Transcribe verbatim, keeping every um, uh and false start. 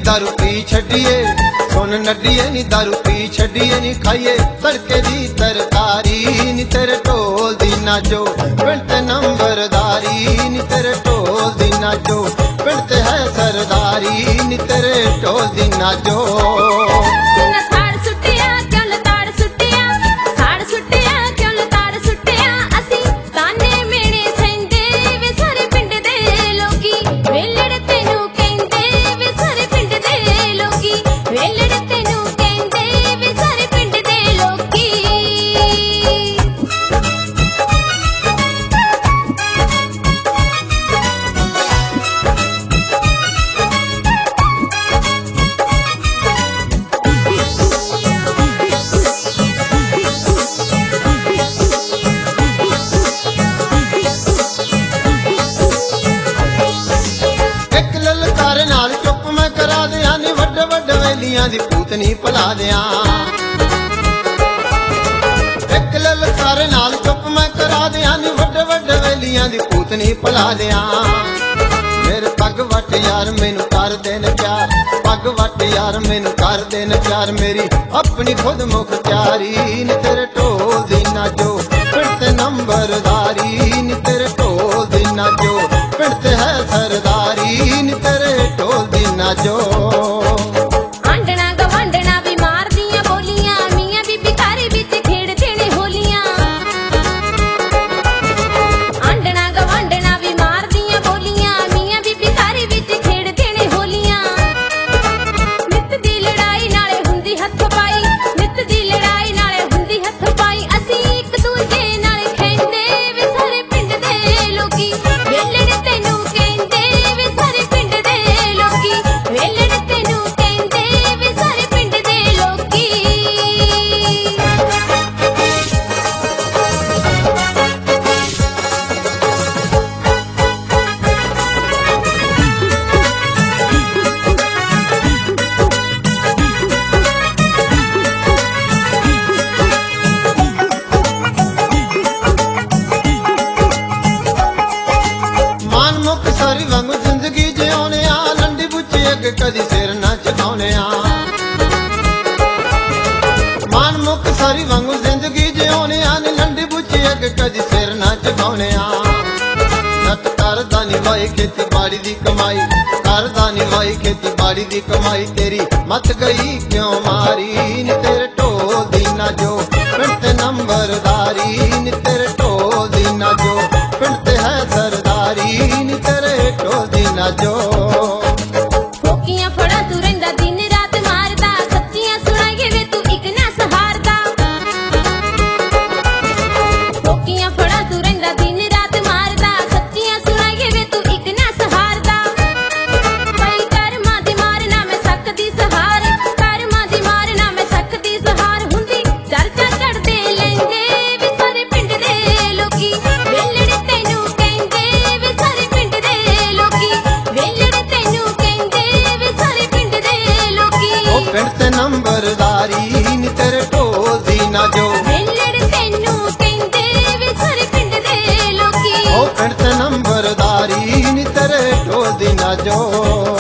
दारू पी छड़िए, सुन नड्डिए नी दारू पी छड़िए नी खाइए तड़के दी तरकारी नी तेरे ढोल दी नाचो पिंड नंबरदारी नी तेरे ढोल दी नाचो पिंड है सरदारी नी तेरे ढोल दी नाचो। दी पूतनी भुला दिया एक ललकार नाल चुप मैं करा दिया नी वड्डे वड्डे वेलियां दी पूतनी भुला दिया। मेरे पग वट यार मैनू कर देन प्यार, पग वट यार मैनू कर देन प्यार मेरी अपनी खुद मुख्तियारी नी तेरे ढोल दी नाचो पिंड नंबरदारी नी तेरे ढोल दी नाचो पिंड है सरदारी नी तेरे ढोल दी नाचो। कदी सिर ना झुकाउने मान मुख सारी वांगू जिंदगी जिउने नी लंडी बुझी अगे कदी सिर ना झुकाउने नत करदा नी वाई खेती बाड़ी दी कमाई करदा नी वाई खेती बाड़ी दी कमाई तेरी मत गई क्यों मारी नी तेरे ढोल दी नाचो पिंड नंबरदारी नी तेरे ढोल दी नाचो पिंड है सरदारी नी तेरे ढोल दी नाचो। पिंड नंबरदारी नी तेरे ढोल दी नाचो तेनू कहंदे वे सारे पिंड दे लोकी ओ पिंड नंबरदारी नी तेरे ढोल दी नाचो।